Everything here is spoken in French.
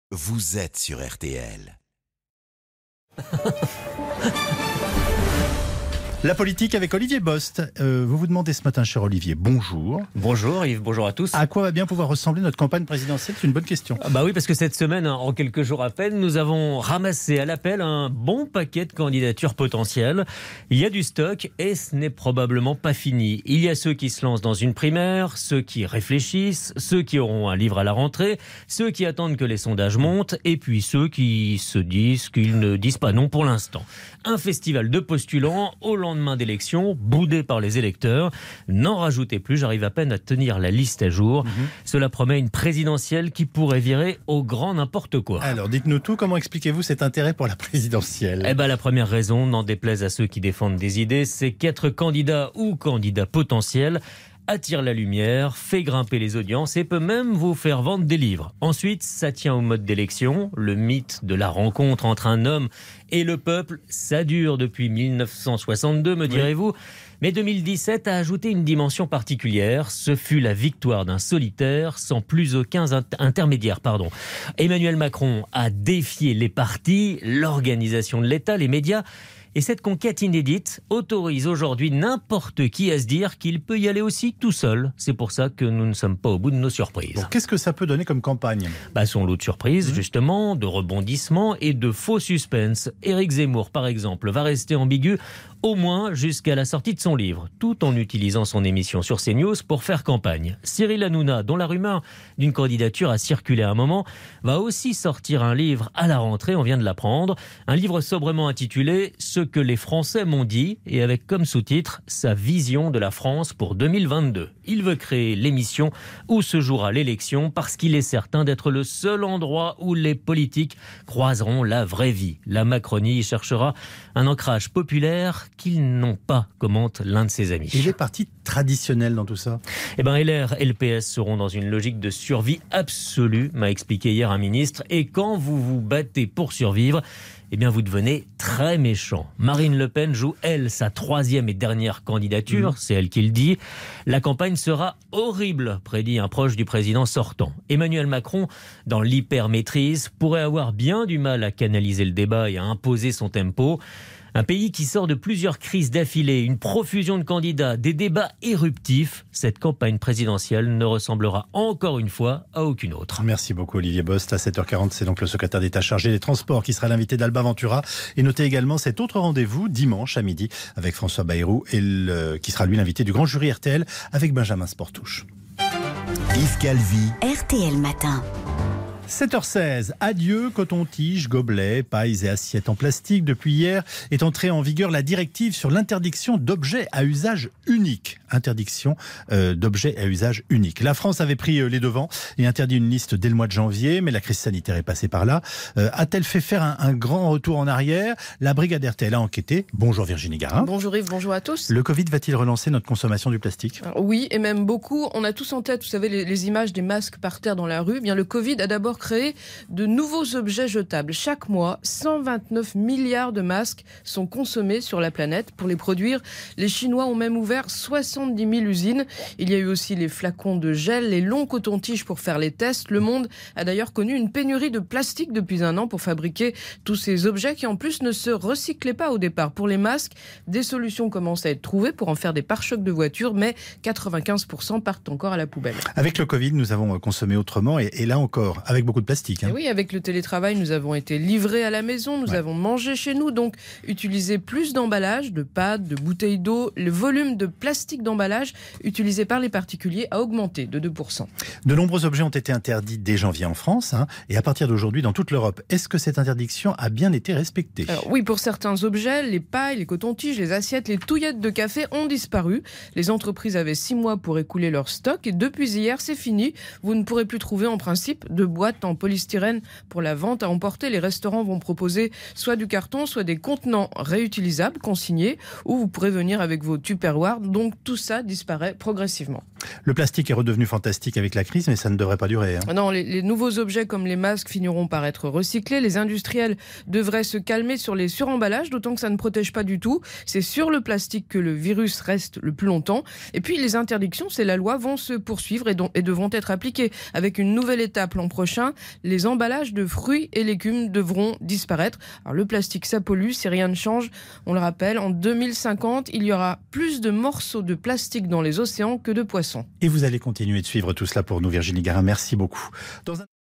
Vous êtes sur RTL. La politique avec Olivier Bost. Vous vous demandez ce matin, cher Olivier, bonjour. Bonjour Yves, bonjour à tous. À quoi va bien pouvoir ressembler notre campagne présidentielle? C'est une bonne question. Bah oui, parce que cette semaine, en quelques jours à peine, nous avons ramassé à l'appel un bon paquet de candidatures potentielles. Il y a du stock et ce n'est probablement pas fini. Il y a ceux qui se lancent dans une primaire, ceux qui réfléchissent, ceux qui auront un livre à la rentrée, ceux qui attendent que les sondages montent et puis ceux qui se disent qu'ils ne disent pas non pour l'instant. Un festival de postulants au lendemain d'élection, boudé par les électeurs. N'en rajoutez plus, j'arrive à peine à tenir la liste à jour. Cela promet une présidentielle qui pourrait virer au grand n'importe quoi. Alors, dites-nous tout, comment expliquez-vous cet intérêt pour la présidentielle? La première raison, n'en déplaise à ceux qui défendent des idées, c'est qu'être candidat ou candidat potentiel attire la lumière, fait grimper les audiences et peut même vous faire vendre des livres. Ensuite, ça tient au mode d'élection. Le mythe de la rencontre entre un homme et le peuple, ça dure depuis 1962, me direz-vous. Mais 2017 a ajouté une dimension particulière. Ce fut la victoire d'un solitaire sans plus aucun intermédiaire. Emmanuel Macron a défié les partis, l'organisation de l'État, les médias. Et cette conquête inédite autorise aujourd'hui n'importe qui à se dire qu'il peut y aller aussi tout seul. C'est pour ça que nous ne sommes pas au bout de nos surprises. Bon, qu'est-ce que ça peut donner comme campagne? Son lot de surprises, justement, de rebondissements et de faux suspens. Éric Zemmour, par exemple, va rester ambigu au moins jusqu'à la sortie de son livre, tout en utilisant son émission sur CNews pour faire campagne. Cyril Hanouna, dont la rumeur d'une candidature a circulé à un moment, va aussi sortir un livre à la rentrée, on vient de l'apprendre. Un livre sobrement intitulé « Ce que les Français m'ont dit » et avec comme sous-titre sa vision de la France pour 2022. Il veut créer l'émission où se jouera l'élection parce qu'il est certain d'être le seul endroit où les politiques croiseront la vraie vie. La Macronie cherchera un ancrage populaire qu'ils n'ont pas, commente l'un de ses amis. Et les partis traditionnels dans tout ça? LR et le PS seront dans une logique de survie absolue, m'a expliqué hier un ministre. Et quand vous vous battez pour survivre, vous devenez très méchant. Marine Le Pen joue, elle, sa troisième et dernière candidature, c'est elle qui le dit. La campagne sera horrible, prédit un proche du président sortant. Emmanuel Macron, dans l'hyper-maîtrise, pourrait avoir bien du mal à canaliser le débat et à imposer son tempo. Un pays qui sort de plusieurs crises d'affilée, une profusion de candidats, des débats éruptifs, cette campagne présidentielle ne ressemblera encore une fois à aucune autre. Merci beaucoup Olivier Bost. À 7h40, c'est donc le secrétaire d'État chargé des Transports qui sera l'invité d'Alba Ventura. Et notez également cet autre rendez-vous dimanche à midi avec François Bayrou, qui sera lui l'invité du grand jury RTL avec Benjamin Sportouche. Yves Calvi. RTL Matin. 7h16, adieu coton-tige, gobelets, pailles et assiettes en plastique. Depuis hier est entrée en vigueur la directive sur l'interdiction d'objets à usage unique. Interdiction d'objets à usage unique. La France avait pris les devants et interdit une liste dès le mois de janvier, mais la crise sanitaire est passée par là. A-t-elle fait faire un grand retour en arrière? La brigade RTL a enquêté. Bonjour Virginie Garin. Bonjour Yves, bonjour à tous. Le Covid va-t-il relancer notre consommation du plastique? Oui, et même beaucoup. On a tous en tête, vous savez, les images des masques par terre dans la rue. Le Covid a d'abord créé de nouveaux objets jetables. Chaque mois, 129 milliards de masques sont consommés sur la planète. Pour les produire, les Chinois ont même ouvert 70 000 usines. Il y a eu aussi les flacons de gel, les longs cotons-tiges pour faire les tests. Le monde a d'ailleurs connu une pénurie de plastique depuis un an pour fabriquer tous ces objets qui en plus ne se recyclaient pas au départ. Pour les masques, des solutions commencent à être trouvées pour en faire des pare-chocs de voitures, mais 95% partent encore à la poubelle. Avec le Covid, nous avons consommé autrement et là encore, avec beaucoup de plastique. Et oui, avec le télétravail, nous avons été livrés à la maison, nous avons mangé chez nous, donc utiliser plus d'emballages, de pâtes, de bouteilles d'eau. Le volume de plastique d'emballage utilisé par les particuliers a augmenté de 2%. De nombreux objets ont été interdits dès janvier en France et à partir d'aujourd'hui dans toute l'Europe. Est-ce que cette interdiction a bien été respectée? Alors, oui, pour certains objets, les pailles, les cotons-tiges, les assiettes, les touillettes de café ont disparu. Les entreprises avaient 6 mois pour écouler leur stock et depuis hier, c'est fini. Vous ne pourrez plus trouver en principe de boîtes en polystyrène pour la vente à emporter. Les restaurants vont proposer soit du carton, soit des contenants réutilisables, consignés, ou vous pourrez venir avec vos Tupperware. Donc tout ça disparaît progressivement. Le plastique est redevenu fantastique avec la crise, mais ça ne devrait pas durer. Non, les nouveaux objets comme les masques finiront par être recyclés. Les industriels devraient se calmer sur les suremballages, d'autant que ça ne protège pas du tout. C'est sur le plastique que le virus reste le plus longtemps. Et puis les interdictions, c'est la loi, vont se poursuivre et devront être appliquées. Avec une nouvelle étape l'an prochain, les emballages de fruits et légumes devront disparaître. Alors le plastique, ça pollue, si rien ne change. On le rappelle, en 2050, il y aura plus de morceaux de plastique dans les océans que de poissons. Et vous allez continuer de suivre tout cela pour nous, Virginie Garin. Merci beaucoup.